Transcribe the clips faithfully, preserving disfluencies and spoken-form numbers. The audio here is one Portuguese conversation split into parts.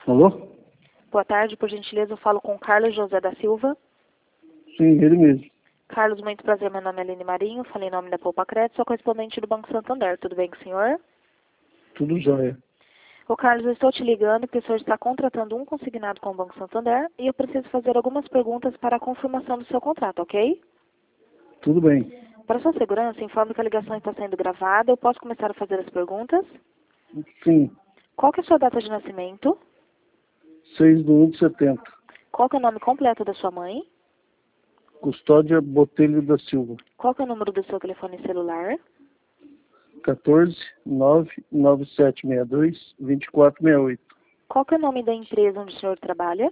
Alô? Boa tarde, por gentileza, eu falo com Carlos José da Silva. Sim, ele mesmo. Carlos, muito prazer, meu nome é Aline Marinho, falei em nome da Poupa Crédito, sou correspondente do Banco Santander, tudo bem com o senhor? Tudo jóia. Ô Carlos, eu estou te ligando porque o senhor está contratando um consignado com o Banco Santander e eu preciso fazer algumas perguntas para a confirmação do seu contrato, ok? Tudo bem. Para sua segurança, informe que a ligação está sendo gravada, eu posso começar a fazer as perguntas? Sim. Qual que é a sua data de nascimento? seis de um de setenta. Qual que é o nome completo da sua mãe? Custódia Botelho da Silva. Qual que é o número do seu telefone celular? quatorze, nove, nove sete seis dois, vinte e quatro sessenta e oito. Qual que é o nome da empresa onde o senhor trabalha?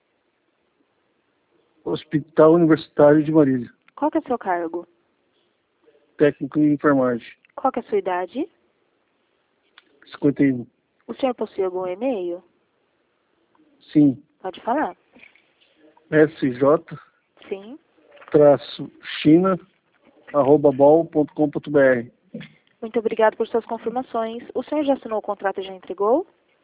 Hospital Universitário de Marília. Qual que é o seu cargo? Técnico em enfermagem. Qual que é a sua idade? cinquenta e um. O senhor possui algum e-mail? Sim. Pode falar. S J Sim. traço China arroba bol ponto com ponto br. Muito obrigado por suas confirmações. O senhor já assinou o contrato e já entregou?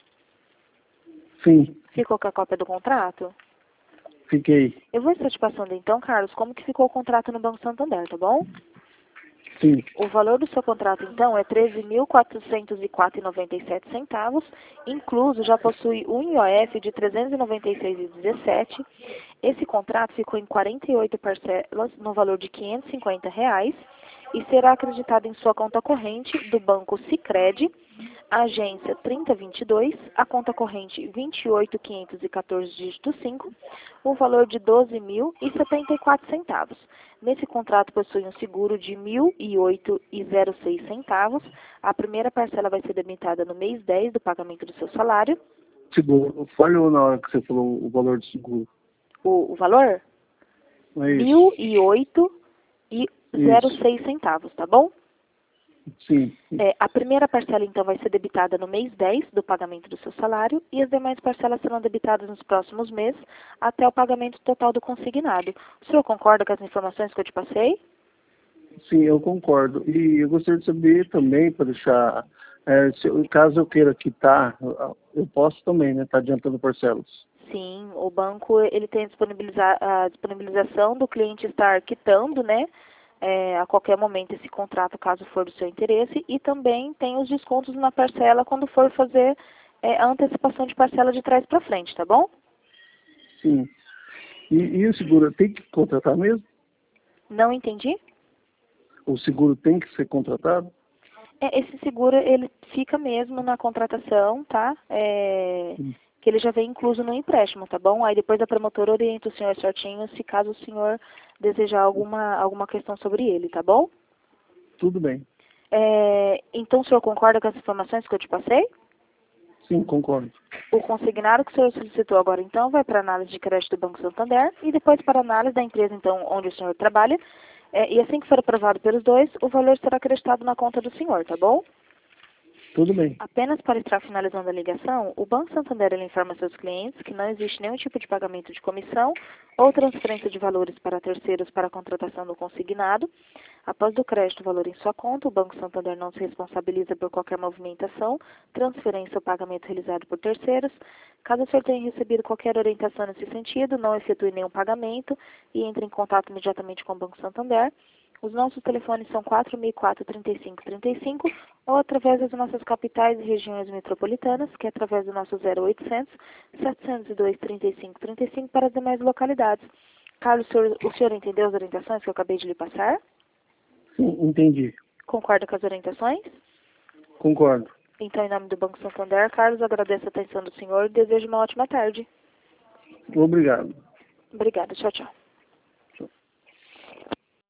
Sim, Ficou com a cópia do contrato? fiquei. Eu vou estar te passando então, Carlos, como que ficou o contrato no Banco Santander, tá bom? Sim, O valor do seu contrato, então, é treze mil quatrocentos e quatro reais e noventa e sete centavos, incluso já possui um I O F de trezentos e noventa e seis reais e dezessete centavos. Esse contrato ficou em quarenta e oito parcelas no valor de quinhentos e cinquenta reais e será acreditado em sua conta corrente do Banco Sicredi, agência trinta vinte e dois, a conta corrente vinte e oito mil quinhentos e quatorze, dígito cinco, o valor de doze mil e setenta e quatro centavos. Nesse contrato possui um seguro de mil e oito reais e zero seis centavos. A primeira parcela vai ser debitada no mês dez do pagamento do seu salário. seguro. Falhou na hora que você falou o valor do seguro. O, o valor? Não é isso? mil e oito reais e zero seis centavos, tá bom? Sim. É, a primeira parcela, então, vai ser debitada no mês dez do pagamento do seu salário e as demais parcelas serão debitadas nos próximos meses até o pagamento total do consignado. O senhor concorda com as informações que eu te passei? Sim, eu concordo. E eu gostaria de saber também, para deixar, é, se, caso eu queira quitar, eu posso também, né? Tá adiantando parcelas. Sim, o banco ele tem disponibiliza a disponibilização do cliente estar quitando, né, é, a qualquer momento esse contrato, caso for do seu interesse, e também tem os descontos na parcela quando for fazer é, a antecipação de parcela de trás para frente, tá bom? Sim. E, e o seguro tem que contratar mesmo? Não entendi? O seguro tem que ser contratado? É, esse seguro ele fica mesmo na contratação, tá? É, Sim. que ele já vem incluso no empréstimo, tá bom? Aí depois a promotora orienta o senhor certinho se caso o senhor desejar alguma, alguma questão sobre ele, tá bom? Tudo bem. É, então o senhor concorda com as informações que eu te passei? Sim, concordo. O consignado que o senhor solicitou agora, então, vai para a análise de crédito do Banco Santander e depois para a análise da empresa, então, onde o senhor trabalha. É, e assim que for aprovado pelos dois, o valor será acreditado na conta do senhor, tá bom? Tudo bem. Apenas para estar finalizando a ligação, o Banco Santander ele informa seus clientes que não existe nenhum tipo de pagamento de comissão ou transferência de valores para terceiros para a contratação do consignado. Após o crédito o valor em sua conta, o Banco Santander não se responsabiliza por qualquer movimentação, transferência ou pagamento realizado por terceiros. Caso o senhor tenha recebido qualquer orientação nesse sentido, não efetue nenhum pagamento e entre em contato imediatamente com o Banco Santander. Os nossos telefones são quatro mil e quatro, trinta e cinco, trinta e cinco ou através das nossas capitais e regiões metropolitanas, que é através do nosso zero oitocentos, setecentos e dois, trinta e cinco, trinta e cinco para as demais localidades. Carlos, o senhor, o senhor entendeu as orientações que eu acabei de lhe passar? Sim, entendi. Concorda com as orientações? Concordo. Então, em nome do Banco Santander, Carlos, agradeço a atenção do senhor e desejo uma ótima tarde. Obrigado. Obrigada. Tchau, tchau.